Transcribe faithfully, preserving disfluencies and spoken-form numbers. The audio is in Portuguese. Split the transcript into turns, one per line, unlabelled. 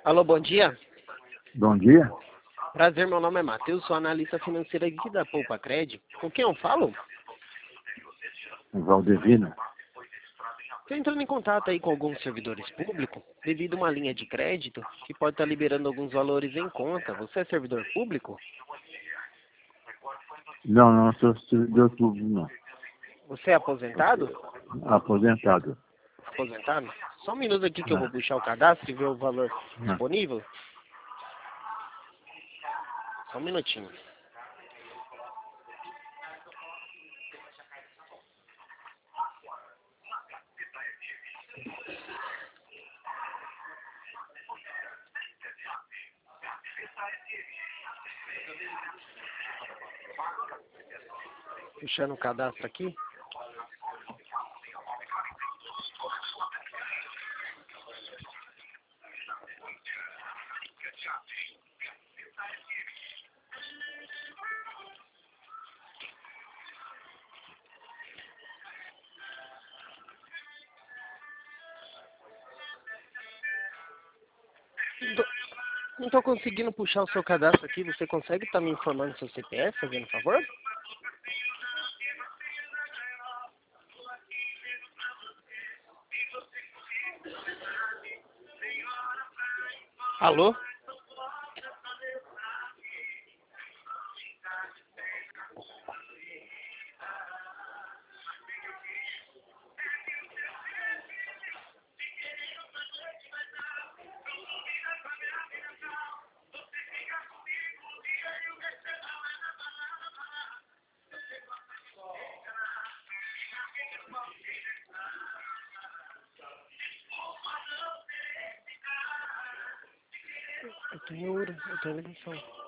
Alô, bom dia.
Bom dia.
Prazer, meu nome é Matheus, sou analista financeiro aqui da Poupa Cred. Com quem eu falo?
Valdevino.
Estou entrando em contato aí com alguns servidores públicos devido a uma linha de crédito que pode estar liberando alguns valores em conta. Você é servidor público?
Não, não sou servidor público, não.
Você é aposentado?
Aposentado.
Aposentado? Só um minuto aqui que eu vou
Ah,
puxar o cadastro e ver o valor
ah.
disponível. Só um minutinho. Puxando o cadastro aqui. Não estou conseguindo puxar o seu cadastro aqui. Você consegue estar me informando do seu C P F, fazendo favor? Alô? Eu tenho ouro, eu tenho ligação.